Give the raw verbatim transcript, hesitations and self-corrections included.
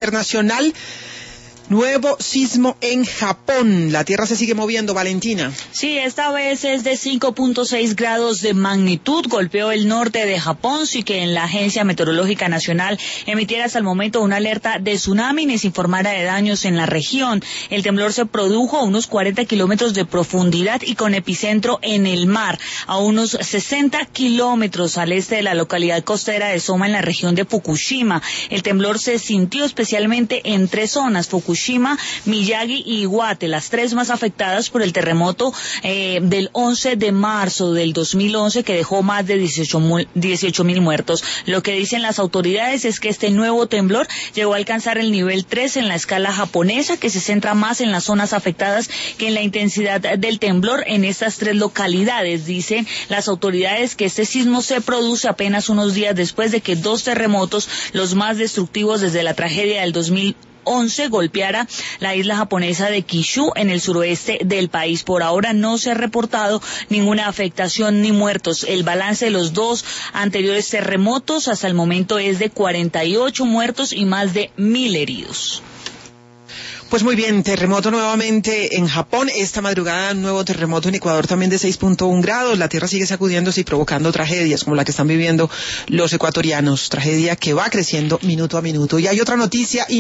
Internacional. Nuevo sismo en Japón. La Tierra se sigue moviendo, Valentina. Sí, esta vez es de cinco punto seis grados de magnitud. Golpeó el norte de Japón, sí que en la Agencia Meteorológica Nacional emitiera hasta el momento una alerta de tsunami ni se informara de daños en la región. El temblor se produjo a unos cuarenta kilómetros de profundidad y con epicentro en el mar, a unos sesenta kilómetros al este de la localidad costera de Soma, en la región de Fukushima. El temblor se sintió especialmente en tres zonas: Fukushima, Fukushima, Miyagi y Iwate, las tres más afectadas por el terremoto eh, del once de marzo del dos mil once, que dejó más de dieciocho mil muertos. Lo que dicen las autoridades es que este nuevo temblor llegó a alcanzar el nivel tres en la escala japonesa, que se centra más en las zonas afectadas que en la intensidad del temblor en estas tres localidades. Dicen las autoridades que este sismo se produce apenas unos días después de que dos terremotos, los más destructivos desde la tragedia del dos mil once, golpeara la isla japonesa de Kyushu en el suroeste del país. Por ahora no se ha reportado ninguna afectación ni muertos. El balance de los dos anteriores terremotos hasta el momento es de cuarenta y ocho muertos y más de mil heridos. Pues muy bien, terremoto nuevamente en Japón. Esta madrugada un nuevo terremoto en Ecuador también de seis punto uno grados. La tierra sigue sacudiéndose y provocando tragedias como la que están viviendo los ecuatorianos. Tragedia que va creciendo minuto a minuto. Y hay otra noticia